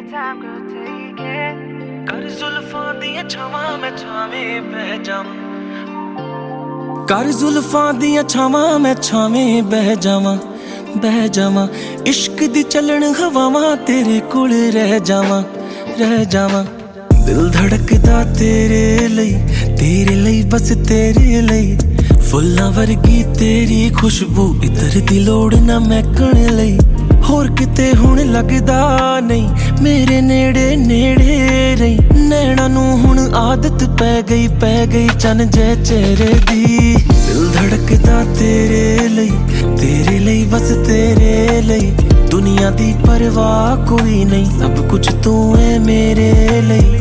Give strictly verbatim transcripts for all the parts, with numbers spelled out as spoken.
time, girl, take it. कर जुल्फां दियां छावां मैं छावें बह जावां, कर जुल्फां दियां छावां मैं छावें बह जावां, बह जावां। इश्क दी चलन हवावां तेरे कोल रह जावां, रह जावां। दिल धड़कदा तेरे लई, तेरे लई बस तेरे लई। फुल्लां वर्गी तेरी खुशबू, इतर दी लोड़ ना महकण लई। होर किते हुण लगदा नहीं, मेरे नेड़े नेड़े रही। नैना नू हुण आदत पै गई, पै गई चन जै चेहरे दी। दिल धड़कदा तेरे लई, तेरे लई बस तेरे लई। दुनिया दी परवाह कोई नहीं, सब कुछ तू है मेरे लई।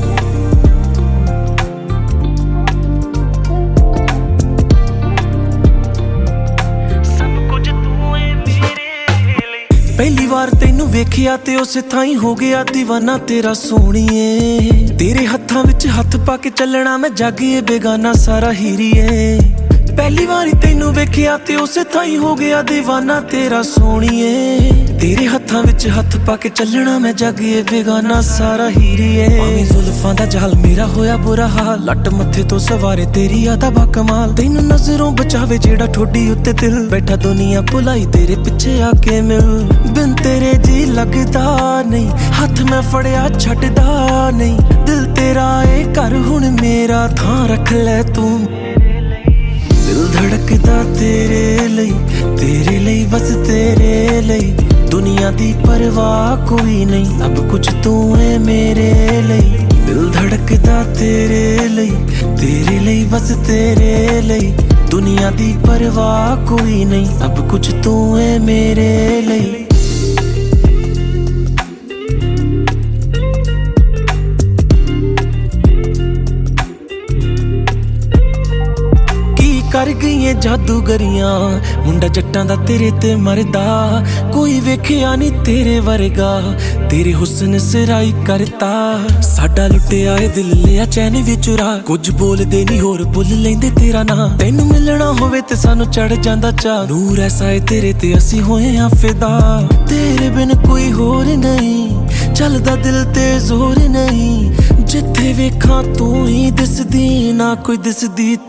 पहली बार तेनू वेखिया ते उस थाई हो गया दीवाना तेरा सोहणीए। तेरे हत्थां विच हत्थ पा के चलना मैं जागिए बेगाना सारा हीरीए। पहली बारी तेनू वेखिया ते उस थाई हो गया दीवाना तेरा सोहणीए। तेरे हत्थां विच हत्थ पा के चलना मैं जागिए बेगाना सारा हीरीए। आवी जुल्फां दा जाल मेरा होया बुरा हाल, लट मत्थे तो सवारे तेरी यादा बा कमाल। तेनू नजरों बचावे जेड़ा ठोडी उत्ते दिल, बैठा दुनिया भुलाई तेरे पिछे आके मिल। बिन तेरे जी लगदा नहीं, हत्थ मैं फड़िया छड्डदा नहीं। दिल तेरा ए घर हुण मेरा, थां रख लै तू। दिल धड़कदा तेरे लई, तेरे लई बस तेरे लई। दुनिया दी परवाह कोई नहीं, सब कुछ तू है मेरे लई। दिल धड़कदा तेरे लई, तेरे लई बस तेरे लई। दुनिया दी परवाह कोई नहीं, सब कुछ तू है मेरे लई। कर गई जादूगरियां, मुंडा जट्टां दा तेरे ते मरदा। कोई वेखिया नी तेरे वर्गा, तेरे हुस्न सिराई करता। साडा लुटिया ए दिल लिया चैन वी चुरा, कुछ बोलदे नी होर भुल लैंदे तेरा नां। तैनू मिलना होवे ते सानू चढ़ जांदा चा, नूर ऐसा ए तेरे ते असी होए आ फिदा। तेरे बिन कोई होर नहीं, चलदा दिल ते जोर नहीं। जिथे वेखां तू ही दिसदी, ना कोई दिसदी